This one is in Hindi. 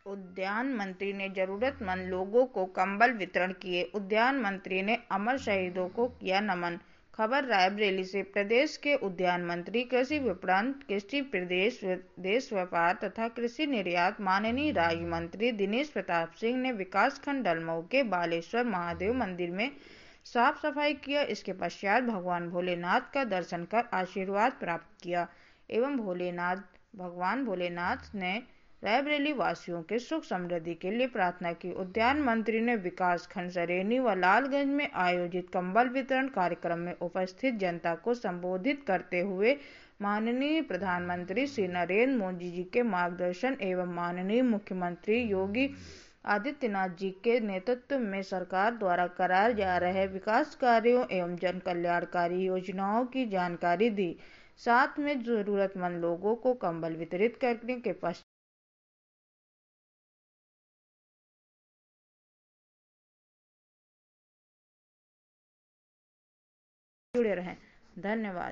उद्यान मंत्री ने जरूरतमंद लोगों को कंबल वितरण किए। उद्यान मंत्री ने अमर शहीदों को किया नमन। खबर रायबरेली से। प्रदेश के उद्यान मंत्री, कृषि विपणन, कृषि विदेश व्यापार तथा कृषि निर्यात माननीय राज्य मंत्री दिनेश प्रताप सिंह ने विकासखंड डलमऊ के बालेश्वर महादेव मंदिर में साफ सफाई किया। इसके पश्चात भगवान भोलेनाथ का दर्शन कर आशीर्वाद प्राप्त किया एवं भगवान भोलेनाथ ने रायबरेली वासियों के सुख समृद्धि के लिए प्रार्थना की। उद्यान मंत्री ने विकासखंड सरेनी व लालगंज में आयोजित कंबल वितरण कार्यक्रम में उपस्थित जनता को संबोधित करते हुए माननीय प्रधानमंत्री श्री नरेंद्र मोदी जी के मार्गदर्शन एवं माननीय मुख्यमंत्री योगी आदित्यनाथ जी के नेतृत्व में सरकार द्वारा कराए जा रहे विकास कार्यों एवं जन कल्याणकारी योजनाओं की जानकारी दी। साथ में जरूरतमंद लोगों को कंबल वितरित करने के पश्चात जुड़े रहें। धन्यवाद।